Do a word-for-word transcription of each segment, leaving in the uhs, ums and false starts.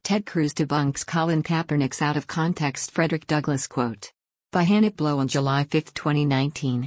Ted Cruz debunks Colin Kaepernick's out-of-context Frederick Douglass quote. By Hannah Blow on July fifth, twenty nineteen.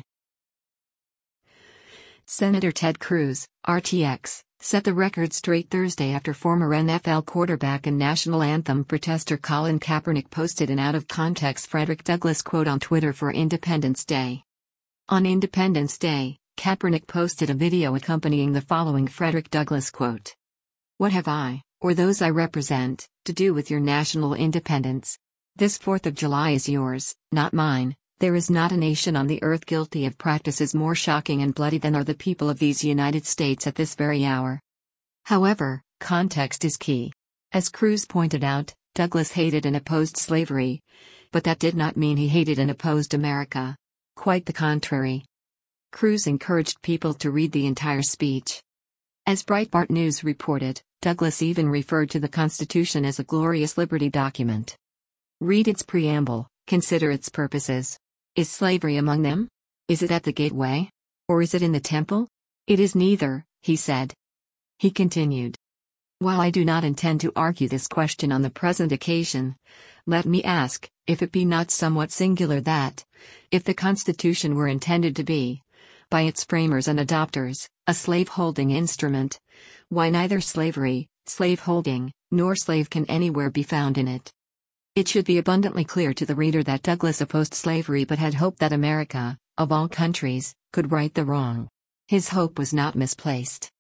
Senator Ted Cruz, R T X, set the record straight Thursday after former N F L quarterback and national anthem protester Colin Kaepernick posted an out-of-context Frederick Douglass quote on Twitter for Independence Day. On Independence Day, Kaepernick posted a video accompanying the following Frederick Douglass quote. "What have I, or those I represent, to do with your national independence? This fourth of July is yours, not mine. There is not a nation on the earth guilty of practices more shocking and bloody than are the people of these United States at this very hour." However, context is key. As Cruz pointed out, Douglass hated and opposed slavery. But that did not mean he hated and opposed America. Quite the contrary. Cruz encouraged people to read the entire speech. As Breitbart News reported, Douglass even referred to the Constitution as a glorious liberty document. Read its preamble, consider its purposes. Is slavery among them? Is it at the gateway? Or is it in the temple? It is neither, he said. He continued. While I do not intend to argue this question on the present occasion, let me ask, if it be not somewhat singular that, if the Constitution were intended to be, by its framers and adopters, a slave-holding instrument, why neither slavery, slave-holding, nor slave can anywhere be found in it? It should be abundantly clear to the reader that Douglass opposed slavery but had hoped that America, of all countries, could right the wrong. His hope was not misplaced.